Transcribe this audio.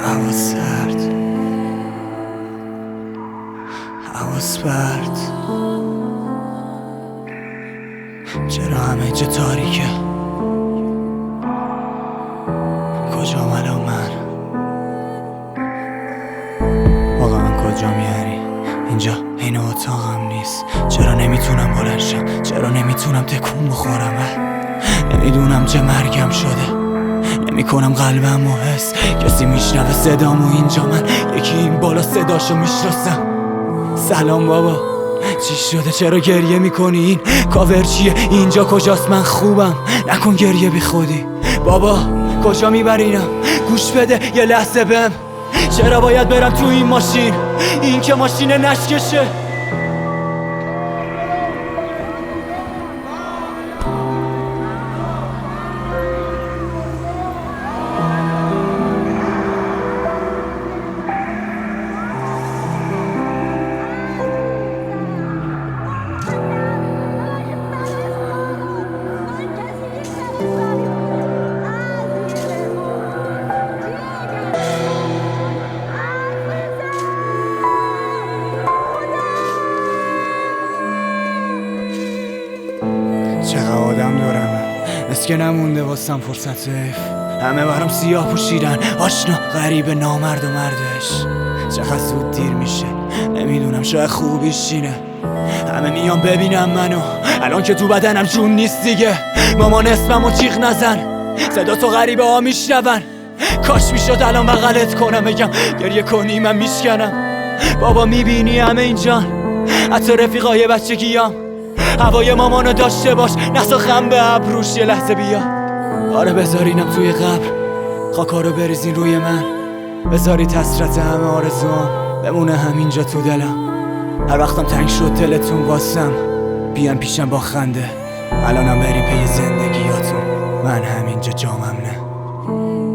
هوا سرد، هوا برد، چرا همه جا تاریکه؟ کجام الان من؟ واقعا کجام یعنی؟ اینجا این اتاقم نیست. چرا نمیتونم بلند شم؟ چرا نمیتونم تکون بخورم؟ نمیدونم چه مرگم شده، نمیکنم قلبمو حس. کسی میشنوه صدامو اینجا؟ من یکی این بالا صداشو میشناسم. سلام بابا، چی شده؟ چرا گریه میکنی؟ این کاور چیه؟ اینجا کجاست؟ من خوبم، نکن گریه بی خودی. بابا کجا میبرینم؟ گوش بده یه لحظه بهم. چرا باید برم تو این ماشین؟ این که ماشین نشکشه. چقدر آدم دارم، اسکه نمونده واسم فرصت حیف. همه برام سیاه پوشیدن، آشنا غریب نامرد و مردش. چقدر زود دیر میشه، نمیدونم شاید خوبیش اینه. همه میان ببینم منو، الان که تو بدنم جون نیست دیگه. مامان اسممو جیغ نزن، صدا تو غریبه ها میشنون. کاش میشد الان بغلت کنم بگم گریه کنی من میشکنم. بابا میبینی همه اینجان، حتی رفیقای بچگیام. هوای مامانو داشته باش، نسا خم به ابروش. یه لحظه بیا، آره بذارینم توی قبر، خاکا رو بریزین روی من. بذارید حسرت همه آرزوام بمونه همینجا تو دلم. هر وقتم تنگ شد دلتون واسم، بیان پیشم با خنده. الانم بریم پی زندگیاتون، من همینجا جامم نه.